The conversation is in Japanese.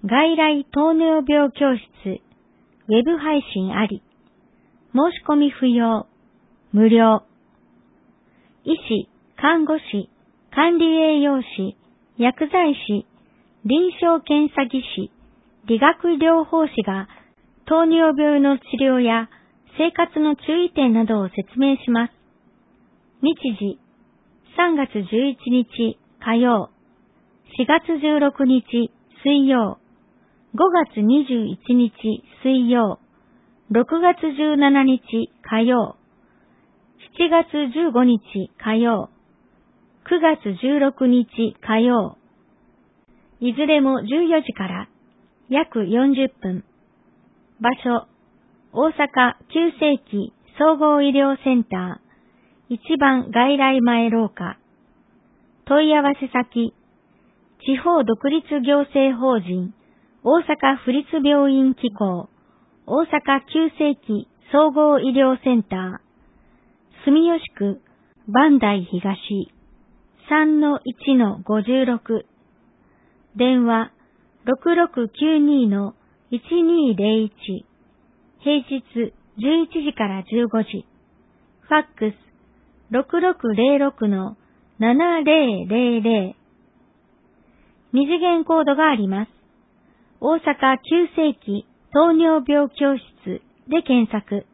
外来糖尿病教室、ウェブ配信あり。申し込み不要、無料。医師、看護師、管理栄養士、薬剤師、臨床検査技師、理学療法士が糖尿病の治療や生活の注意点などを説明します。日時、3月11日火曜、4月16日水曜、5月21日水曜、6月17日火曜、7月15日火曜、9月16日火曜。いずれも14時から約40分。場所、大阪急性期総合医療センター、1番外来前廊下。問い合わせ先、地方独立行政法人大阪府立病院機構大阪急性期総合医療センター、住吉区磐梯東 3-1-56 電話 6692-1201 平日11時から15時ファックス 6606-7000 二次元コードがあります。大阪急性期糖尿病教室で検索。